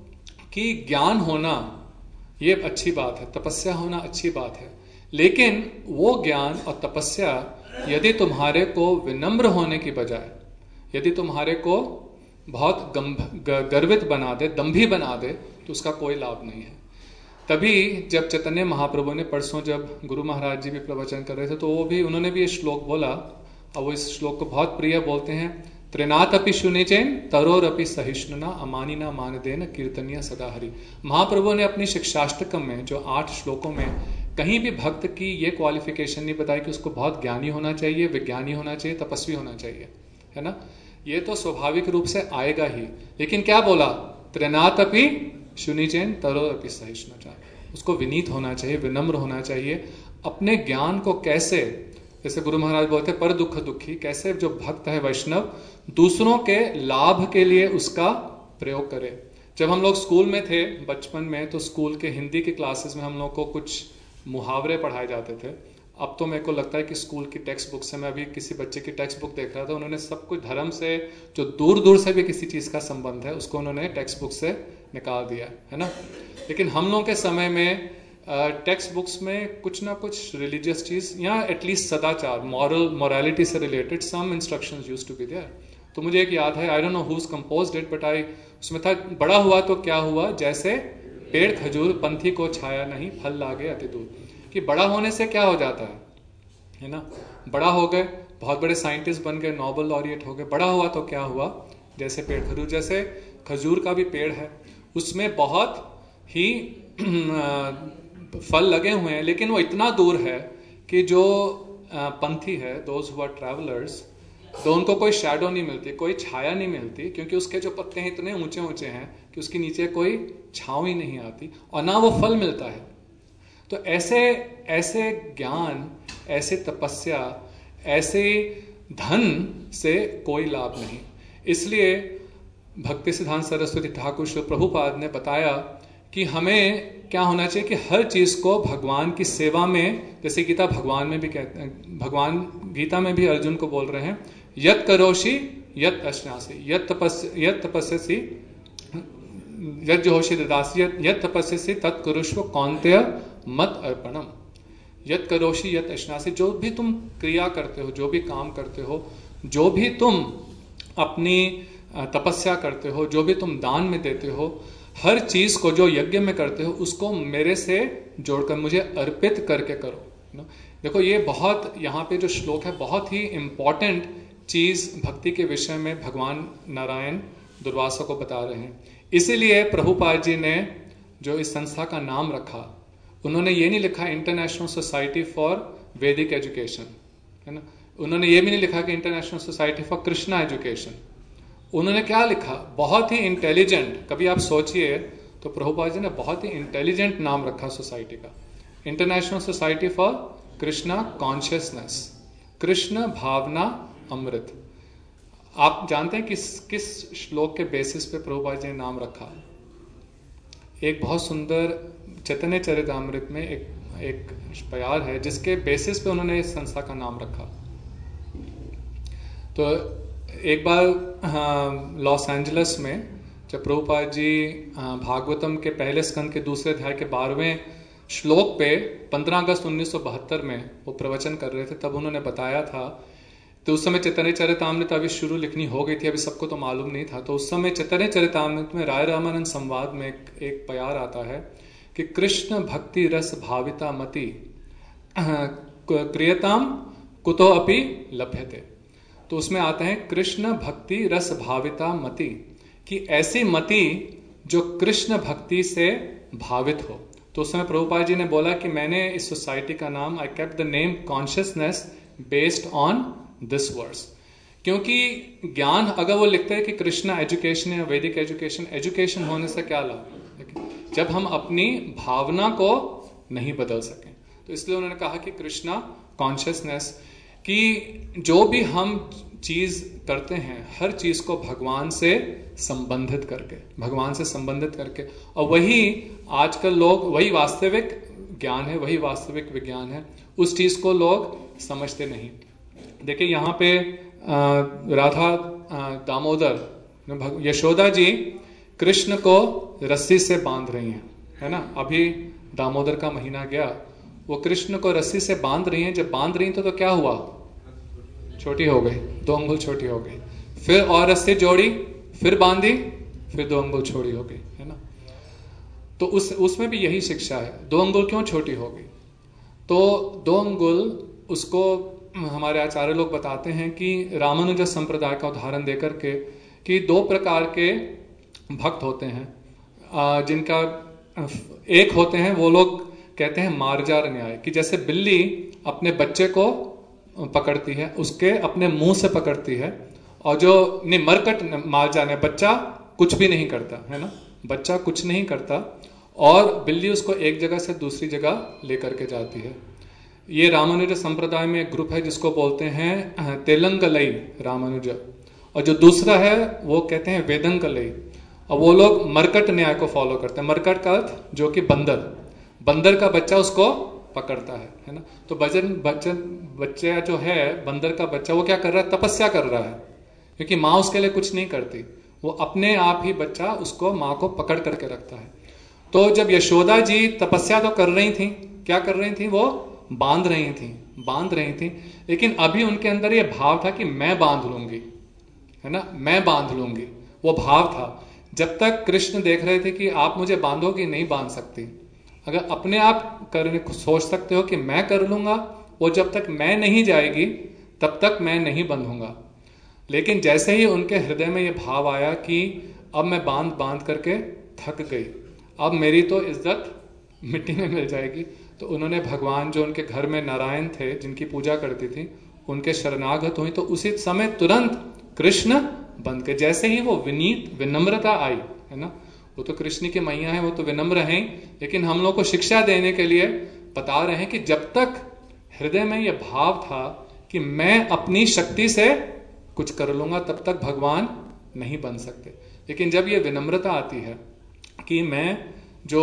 Speaker 1: कि ज्ञान होना ये अच्छी बात है, तपस्या होना अच्छी बात है, लेकिन वो ज्ञान और तपस्या यदि तुम्हारे को विनम्र होने की बजाय, यदि तुम्हारे को बहुत गर्वित बना दे, दंभी बना दे, तो उसका कोई लाभ नहीं है। तभी जब चैतन्य महाप्रभु ने परसों जब गुरु महाराज जी भी प्रवचन कर रहे थे, तो वो भी, उन्होंने भी ये श्लोक बोला, और वो इस श्लोक को बहुत प्रिय बोलते हैं, त्रिनाथ अपि शुनिचेन तरोर अपि सहिष्णुना अमानिना मानदेन कीर्तनीय सदा हरि। महाप्रभु ने अपनी शिक्षाष्टकम में जो आठ श्लोकों में कहीं भी भक्त की ये क्वालिफिकेशन नहीं बताई कि उसको बहुत ज्ञानी होना चाहिए, विज्ञानी होना चाहिए, तपस्वी होना चाहिए, है ना। ये तो स्वाभाविक रूप से आएगा ही, लेकिन क्या बोला, त्रिनाथ अपि शुनिचेन तरोर अपि सहिष्णुना, उसको विनीत होना चाहिए, विनम्र होना चाहिए। अपने ज्ञान को कैसे, जैसे गुरु महाराज बोलते हैं पर दुख दुखी, कैसे जो भक्त है वैष्णव दूसरों के लाभ के लिए उसका प्रयोग करे। जब हम लोग स्कूल में थे बचपन में, तो स्कूल के हिंदी के क्लासेस में हम लोग को कुछ मुहावरे पढ़ाए जाते थे। अब तो मेरे को लगता है कि स्कूल की टेक्स्ट बुक से, मैं अभी किसी बच्चे की टेक्स्ट बुक देख रहा था, उन्होंने सब कुछ धर्म से जो दूर दूर से भी किसी चीज का संबंध है उसको उन्होंने टेक्स्ट बुक से निकाल दिया, है ना। लेकिन हम लोग के समय में टेक्स्ट uh, बुक्स में कुछ ना कुछ रिलीजियस चीज या एटलीस्ट सदाचार, मॉरल मोरालिटी से related some instructions used to be there. तो मुझे एक याद है, I don't know who's composed it, but I, उसमें था, बड़ा हुआ तो क्या हुआ, जैसे पेड़ खजूर पंथी को छाया नहीं, फल लागे अति दूर। कि बड़ा होने से क्या हो जाता है, है ना, बड़ा हो गए, बहुत बड़े साइंटिस्ट बन गए, नोबेल लॉरिएट हो गए, बड़ा हुआ तो क्या हुआ, जैसे पेड़ खजूर, जैसे खजूर का भी पेड़ है, उसमें बहुत ही फल लगे हुए हैं, लेकिन वो इतना दूर है कि जो पंथी है, दोज हु आर ट्रैवलर्स, तो उनको कोई शैडो नहीं मिलती, कोई छाया नहीं मिलती, क्योंकि उसके जो पत्ते हैं इतने ऊंचे ऊंचे हैं कि उसके नीचे कोई छांव ही नहीं आती, और ना वो फल मिलता है। तो ऐसे ऐसे ज्ञान, ऐसे तपस्या, ऐसे धन से कोई लाभ नहीं। इसलिए भक्ति सिद्धांत सरस्वती ठाकुर श्री प्रभुपाद ने बताया कि हमें क्या होना चाहिए कि हर चीज को भगवान की सेवा में, जैसे गीता भगवान में भी कहते हैं, भगवान गीता में भी अर्जुन को बोल रहे हैं, यत करोषि यत अश्नासी यत तपस्य यत तपस्यसि यत जोहोषि ददासि यत तपस्यसि तत् कुरुष्व कौन्तेय मत अर्पणम। यत करोषि यत अश्नासी, जो भी तुम क्रिया करते हो, जो भी काम करते हो, जो भी तुम अपनी तपस्या करते हो, जो भी तुम दान में देते हो, हर चीज को जो यज्ञ में करते हो उसको मेरे से जोड़कर मुझे अर्पित करके करो। नो देखो ये बहुत यहाँ पे जो श्लोक है बहुत ही इम्पॉर्टेंट चीज भक्ति के विषय में भगवान नारायण दुर्वासा को बता रहे हैं। इसीलिए प्रभुपाद जी ने जो इस संस्था का नाम रखा, उन्होंने ये नहीं लिखा international society for Vedic education, है ना। उन्होंने ये भी नहीं लिखा कि international society for Krishna education. उन्होंने क्या लिखा, बहुत ही इंटेलिजेंट, कभी आप सोचिए तो प्रभुपाद जी ने बहुत ही इंटेलिजेंट नाम रखा सोसाइटी का, international society for Krishna consciousness, Krishna भावना अमृत। आप जानते हैं किस किस श्लोक के बेसिस पे प्रभुपाद जी ने नाम रखा? एक बहुत सुंदर चैतन्य चरितामृत में एक एक प्यार है जिसके बेसिस पे उन्होंने इस संस्था का नाम रखा। तो एक बार लॉस एंजलिस में जब प्रभुपाद जी भागवतम के पहले स्कंद के दूसरे अध्याय के बारहवें श्लोक पे पंद्रह अगस्त उन्नीस सौ बहत्तर में वो प्रवचन कर रहे थे, तब उन्होंने बताया था, तो उस समय चैतन्य चरितामृत अभी शुरू लिखनी हो गई थी, अभी सबको तो मालूम नहीं था। तो उस समय चैतन्य चरितामृत में राय रामानंद संवाद में एक, एक प्यार आता है कि कृष्ण भक्ति रस भाविता मति क्रियताम कुतो अपि लभ्यते। तो उसमें आता है कृष्ण भक्ति रस भाविता मति, कि ऐसी मति जो कृष्ण भक्ति से भावित हो। तो उस समय प्रभुपाद जी ने बोला कि मैंने इस सोसाइटी का नाम, I kept the name consciousness based on this words, क्योंकि ज्ञान अगर वो लिखते हैं कि कृष्णा एजुकेशन या वैदिक एजुकेशन, एजुकेशन होने से क्या लाभ जब हम अपनी भावना को नहीं बदल सकें। तो इसलिए उन्होंने कहा कि कृष्णा कॉन्शियसनेस, कि जो भी हम चीज करते हैं हर चीज को भगवान से संबंधित करके, भगवान से संबंधित करके, और वही आजकल लोग, वही वास्तविक ज्ञान है, वही वास्तविक विज्ञान है, उस चीज को लोग समझते नहीं। देखिए यहाँ पे राधा दामोदर यशोदा जी कृष्ण को रस्सी से बांध रही हैं, है ना। अभी दामोदर का महीना गया, वो कृष्ण को रस्सी से बांध रही हैं। जब बांध रही तो, तो क्या हुआ, छोटी हो गई, दो अंगुल छोटी हो गई। फिर और रस्सी जोड़ी, फिर बांधी, फिर दो अंगुल छोटी हो गई, है ना। तो उस उसमें भी यही शिक्षा है। दो अंगुल क्यों छोटी हो गई? तो दो अंगुल, उसको हमारे आचार्य लोग बताते हैं कि रामानुज संप्रदाय का उदाहरण देकर के, कि दो प्रकार के भक्त होते हैं, जिनका एक होते हैं वो लोग कहते हैं मार्जार न्याय, कि जैसे बिल्ली अपने बच्चे को पकड़ती है, उसके अपने मुंह से पकड़ती है, और जो नहीं मरकट मार्जार न्याय, बच्चा कुछ भी नहीं करता, है ना, बच्चा कुछ नहीं करता और बिल्ली उसको एक जगह से दूसरी जगह लेकर के जाती है। ये रामानुज संप्रदाय में एक ग्रुप है जिसको बोलते हैं तेलंगलई रामानुज, और जो दूसरा है वो कहते हैं वेदंगलई, और वो लोग मरकट न्याय को फॉलो करते हैं। मरकट का अर्थ जो कि बंदर, बंदर का बच्चा उसको पकड़ता है, है ना। तो बचन बच्चन बच्चा जो है, बंदर का बच्चा, वो क्या कर रहा है, तपस्या कर रहा है, क्योंकि माँ उसके लिए कुछ नहीं करती, वो अपने आप ही बच्चा उसको, माँ को पकड़ करके रखता है। तो जब यशोदा जी तपस्या तो कर रही थी, क्या कर रही थी, वो बांध रही थी, बांध रही थी, लेकिन अभी उनके अंदर ये भाव था कि मैं बांध लूंगी, है ना, मैं बांध लूंगी, वो भाव था। जब तक कृष्ण देख रहे थे कि आप मुझे बांधोगी, नहीं बांध सकती। अगर अपने आप करने को सोच सकते हो कि मैं कर लूंगा, वो जब तक मैं नहीं जाएगी तब तक मैं नहीं बंधूंगा। लेकिन जैसे ही उनके हृदय में ये भाव आया कि अब मैं बांध बांध करके थक गई, अब मेरी तो इज्जत मिट्टी में मिल जाएगी, तो उन्होंने भगवान जो उनके घर में नारायण थे, जिनकी पूजा करती थी, उनके शरणागत हुई। तो उसी समय तुरंत कृष्ण बंध के, जैसे ही वो विनीत विनम्रता आई, है ना, वो तो कृष्ण की मैया है, वो तो विनम्र हैं, लेकिन हम लोग को शिक्षा देने के लिए बता रहे हैं कि जब तक हृदय में ये भाव था कि मैं अपनी शक्ति से कुछ कर लूंगा, तब तक भगवान नहीं बन सकते। लेकिन जब ये विनम्रता आती है कि मैं जो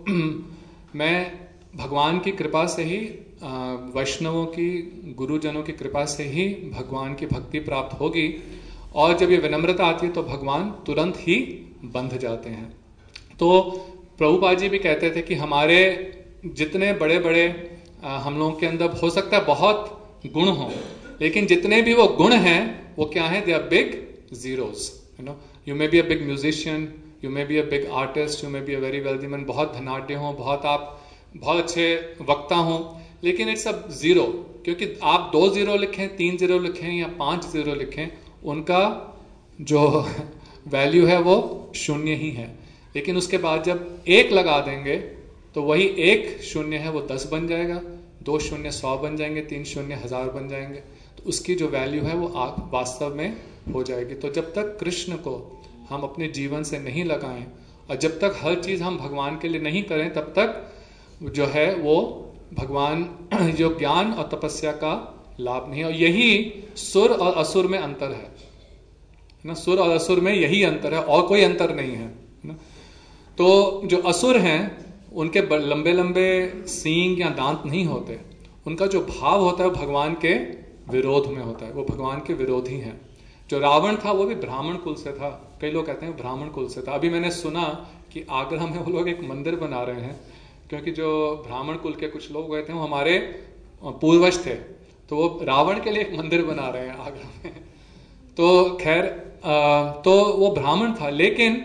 Speaker 1: मैं भगवान की कृपा से ही, वैष्णवों की, गुरुजनों की कृपा से ही भगवान की भक्ति प्राप्त होगी, और जब ये विनम्रता आती है तो भगवान तुरंत ही बंध जाते हैं। तो प्रभुपाद जी भी कहते थे कि हमारे जितने बड़े बड़े हम लोगों के अंदर हो सकता है बहुत गुण हो, लेकिन जितने भी वो गुण हैं वो क्या है, they are big zeros, you know. You may be a big musician, you may be a big artist, you may be a very wealthy man, बहुत धनाढ़ हो, बहुत आप बहुत अच्छे वक्ता हों, लेकिन इट्स अ जीरो, क्योंकि आप दो जीरो लिखें, तीन जीरो लिखें या पांच जीरो लिखें, उनका जो वैल्यू है वो शून्य ही है। लेकिन उसके बाद जब एक लगा देंगे तो वही एक शून्य है वो दस बन जाएगा, दो शून्य सौ बन जाएंगे, तीन शून्य हजार बन जाएंगे। तो उसकी जो वैल्यू है वो वास्तव में हो जाएगी। तो जब तक कृष्ण को हम अपने जीवन से नहीं लगाएं और जब तक हर चीज हम भगवान के लिए नहीं करें, तब तक जो है वो भगवान जो ज्ञान और तपस्या का लाभ नहीं है। और यही सुर और असुर में अंतर है ना, सुर और असुर में यही अंतर है, और कोई अंतर नहीं है ना। तो जो असुर हैं उनके लंबे लंबे सींग या दांत नहीं होते, उनका जो भाव होता है वो भगवान के विरोध में होता है, वो भगवान के विरोधी हैं। जो रावण था वो भी ब्राह्मण कुल से था, कई लोग कहते हैं ब्राह्मण कुल से था। अभी मैंने सुना कि आगरा में वो लोग एक मंदिर बना रहे हैं, क्योंकि जो ब्राह्मण कुल के कुछ लोग गए थे वो हमारे पूर्वज थे, तो वो रावण के लिए एक मंदिर बना रहे हैं आगरा में। तो खैर, तो वो ब्राह्मण था, लेकिन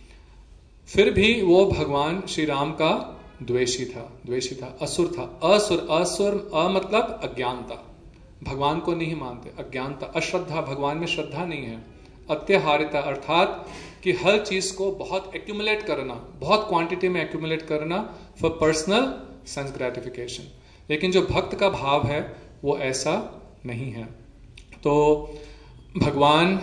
Speaker 1: फिर भी वो भगवान श्री राम का द्वेषी था, द्वेषी था, असुर था। असुर, असुर अ मतलब अज्ञानता, भगवान को नहीं मानते, अज्ञानता, अश्रद्धा, भगवान में श्रद्धा नहीं है। अत्यहारिता अर्थात कि हर चीज को बहुत एक्यूमुलेट करना, बहुत क्वांटिटी में एक्यूमुलेट करना फॉर पर्सनल सेंस ग्रेटिफिकेशन। लेकिन जो भक्त का भाव है वो ऐसा नहीं है। तो भगवान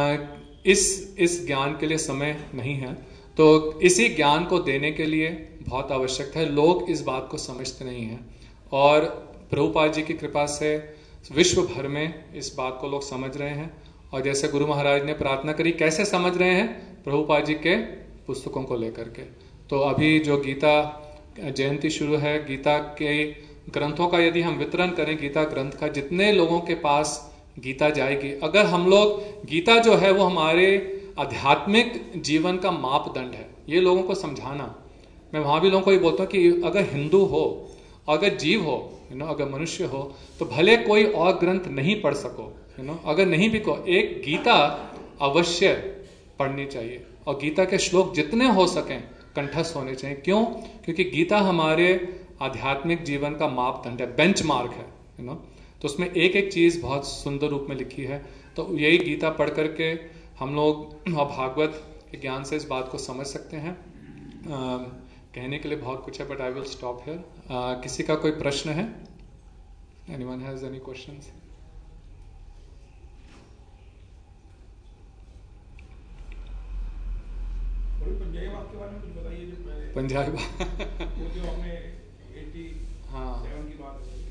Speaker 1: इस इस ज्ञान के लिए समय नहीं है, तो इसी ज्ञान को देने के लिए बहुत आवश्यक है। लोग इस बात को समझते नहीं हैं, और प्रभुपाद जी की कृपा से विश्व भर में इस बात को लोग समझ रहे हैं। और जैसे गुरु महाराज ने प्रार्थना करी, कैसे समझ रहे हैं? प्रभुपाद जी के पुस्तकों को लेकर के। तो अभी जो गीता जयंती शुरू है, गीता के ग्रंथों का यदि हम वितरण करें, गीता ग्रंथ का, जितने लोगों के पास गीता जाएगी, अगर हम लोग, गीता जो है वो हमारे आध्यात्मिक जीवन का मापदंड है, ये लोगों को समझाना। मैं वहां भी लोगों को ये बोलता हूँ कि अगर हिंदू हो, अगर जीव हो, यू नो, अगर मनुष्य हो, तो भले कोई और ग्रंथ नहीं पढ़ सको, यू नो, अगर नहीं भी को, एक गीता अवश्य पढ़नी चाहिए। और गीता के श्लोक जितने हो सकें कंठस्थ होने चाहिए। क्यों? क्योंकि गीता हमारे आध्यात्मिक जीवन का मापदंड है, बेंचमार्क है, यू नो। तो उसमें एक एक चीज बहुत सुंदर रूप में लिखी है। तो यही गीता पढ़ करके हम लोग और भागवत के ज्ञान से इस बात को समझ सकते हैं। आ, कहने के लिए बहुत कुछ है, but I will stop here. किसी का कोई प्रश्न है? Anyone has any questions?
Speaker 2: Punjabi बात के बारे में कुछ बताइए जो पहले।
Speaker 1: पंजाबी बात
Speaker 2: जो हमने एटी
Speaker 1: हाँ
Speaker 2: सेवन की बात है।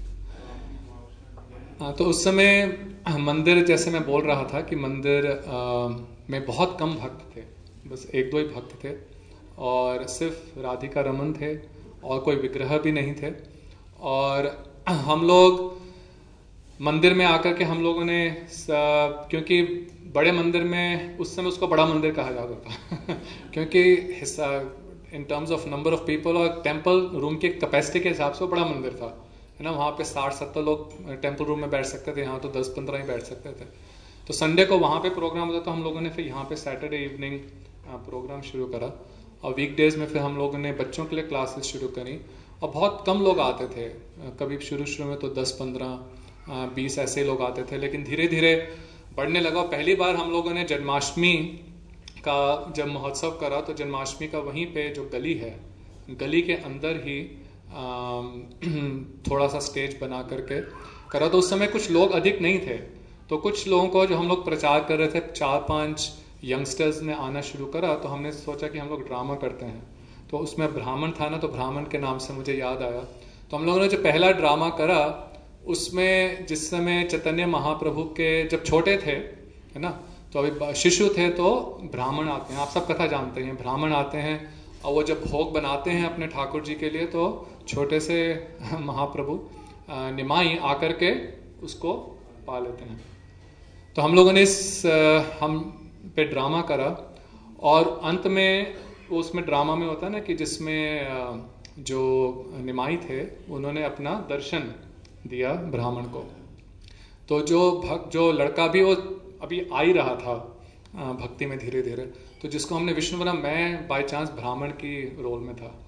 Speaker 1: हाँ, तो उस समय मंदिर, जैसे मैं बोल रहा था कि मंदिर आ, में बहुत कम भक्त थे, बस एक दो ही भक्त थे, और सिर्फ राधिका रमन थे, और कोई विग्रह भी नहीं थे। और हम लोग मंदिर में आकर के हम लोगों ने, क्योंकि बड़े मंदिर में उस समय उसको बड़ा मंदिर कहा जाता था क्योंकि in terms of number of people और टेम्पल रूम के कैपेसिटी के हिसाब से वो बड़ा मंदिर था, है ना। वहाँ पे साठ सत्तर लोग टेम्पल रूम में बैठ सकते थे, यहाँ तो दस पंद्रह ही बैठ सकते थे। तो संडे को वहाँ पे प्रोग्राम होता, तो हम लोगों ने फिर यहाँ पे सैटरडे इवनिंग प्रोग्राम शुरू करा, और वीकडेज में फिर हम लोगों ने बच्चों के लिए क्लासेस शुरू करी। और बहुत कम लोग आते थे, कभी शुरू शुरू में तो दस पंद्रह बीस ऐसे लोग आते थे, लेकिन धीरे धीरे बढ़ने लगा। पहली बार हम लोगों ने जन्माष्टमी का जब महोत्सव करा, तो जन्माष्टमी का वहीं पे जो गली है, गली के अंदर ही आ, थोड़ा सा स्टेज बना करके करा। तो उस समय कुछ लोग अधिक नहीं थे, तो कुछ लोगों को जो हम लोग प्रचार कर रहे थे, चार पांच यंगस्टर्स ने आना शुरू करा। तो हमने सोचा कि हम लोग ड्रामा करते हैं। तो उसमें ब्राह्मण था ना, तो ब्राह्मण के नाम से मुझे याद आया। तो हम लोगों ने जो पहला ड्रामा करा, उसमें जिस समय चैतन्य महाप्रभु के जब छोटे थे, है ना, तो अभी शिशु थे, तो ब्राह्मण आते हैं, आप सब कथा जानते हैं, ब्राह्मण आते हैं, और वो जब भोग बनाते हैं अपने ठाकुर जी के लिए, तो छोटे से महाप्रभु निमाई आकर के उसको पा लेते हैं। तो हम लोगों ने इस हम पे ड्रामा करा, और अंत में उसमें ड्रामा में होता है ना कि जिसमें जो निमाई थे उन्होंने अपना दर्शन दिया ब्राह्मण को। तो जो भक्त, जो लड़का भी वो अभी आ ही रहा था भक्ति में धीरे धीरे, तो जिसको हमने विष्णु बना, मैं बाय चांस ब्राह्मण की रोल में था।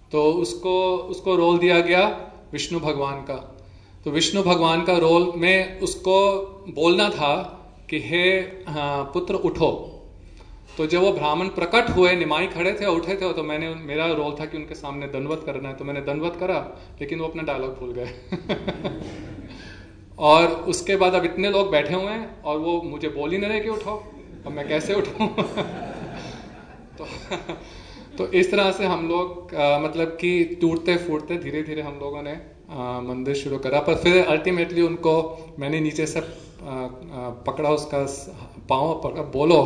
Speaker 1: तो उसको उसको रोल दिया गया विष्णु भगवान का। तो विष्णु भगवान का रोल में उसको बोलना था कि हे पुत्र उठो। तो जब वो ब्राह्मण प्रकट हुए, निमाई खड़े थे, उठे थे, तो मैंने मेरा रोल था कि उनके सामने दंडवत करना है, तो मैंने दंडवत करा, लेकिन वो अपना डायलॉग भूल गए। और उसके बाद अब इतने लोग बैठे हुए हैं और वो मुझे बोल ही नहीं रहे कि उठो, अब मैं कैसे उठूं? तो तो इस तरह से हम लोग आ, मतलब कि टूटते फूटते धीरे धीरे हम लोगों ने आ, मंदिर शुरू करा। पर फिर अल्टीमेटली उनको मैंने नीचे से आ, आ, पकड़ा, उसका पाँव पकड़ा, बोलो।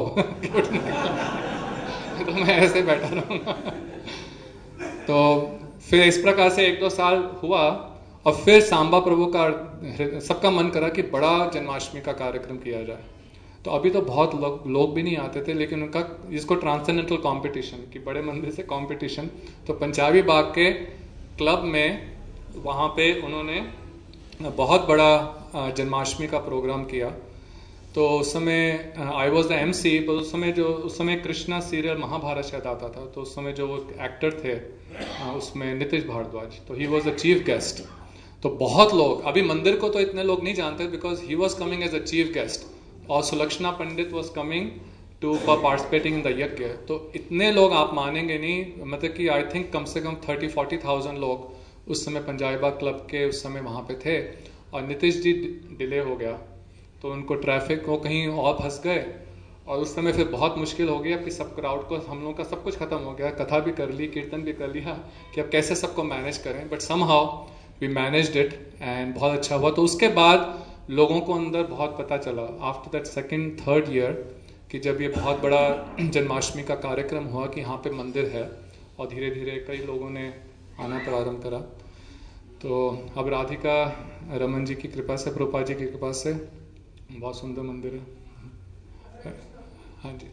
Speaker 1: तो मैं ऐसे बैठा रहूंगा। तो फिर इस प्रकार से एक दो साल हुआ और फिर सांबा प्रभु का सबका मन करा कि बड़ा जन्माष्टमी का कार्यक्रम किया जाए। तो अभी तो बहुत लोग लोग भी नहीं आते थे, लेकिन उनका जिसको ट्रांसेंडेंटल कंपटीशन कि बड़े मंदिर से कंपटीशन, तो पंजाबी बाग के क्लब में वहाँ पे उन्होंने बहुत बड़ा जन्माष्टमी का प्रोग्राम किया। तो उस समय I was the M C, पर उस समय जो उस समय कृष्णा सीरियल महाभारत शायद आता था, तो उस समय जो वो एक्टर थे उसमें नीतीश भारद्वाज, तो he was the chief guest. तो बहुत लोग, अभी मंदिर को तो इतने लोग नहीं जानते because he was coming as a chief guest, और Sulakshana Pandit was coming to for participating in the yajna. तो इतने लोग आप मानेंगे नहीं, मतलब कि आई थिंक कम से कम थर्टी फोर्टी थाउजेंड लोग उस समय पंजाबी बाग क्लब के उस समय वहाँ पे थे। और नीतीश जी डिले हो गया, तो उनको ट्रैफिक वो कहीं और फंस गए, और उस समय फिर बहुत मुश्किल हो गया कि सब क्राउड को, हम लोग का सब कुछ खत्म हो गया, कथा भी कर ली, कीर्तन भी कर लिया, कि अब कैसे सबको मैनेज करें। But somehow we managed it and बहुत अच्छा हुआ। तो उसके बाद लोगों को अंदर बहुत पता चला after that second third year कि जब ये बहुत बड़ा जन्माष्टमी का कार्यक्रम हुआ कि यहाँ पे मंदिर है, और धीरे धीरे कई लोगों ने आना प्रारंभ करा। तो अब राधिका रमन जी की कृपा से, प्रभुपाद जी की कृपा से बहुत सुंदर मंदिर है। हाँ जी।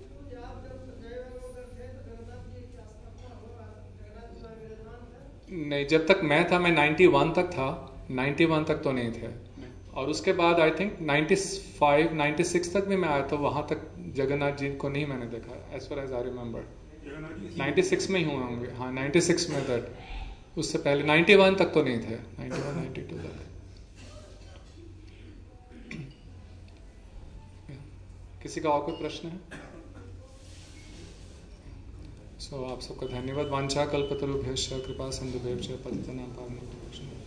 Speaker 1: नहीं, जब तक मैं था, मैं इक्यानवे तक था, इक्यानवे तक तो नहीं थे। और उसके बाद आई थिंक पचानवे, छियानवे तक भी मैं आया, तो वहाँ तक जगन्नाथ जी को नहीं मैंने देखा, as far as I remember. छियानवे में ही हुए होंगे, हाँ छियानवे में दैट, उससे पहले इक्यानवे तक तो नहीं थे, इक्यानवे बानवे तक। किसी का और कोई प्रश्न है? सो so, आप सबका धन्यवाद। वांछा कल्पतरुभ्यश्च कृपा सिंधुभ्यश्च पतितानां पावनेभ्यो वैष्णवेभ्यो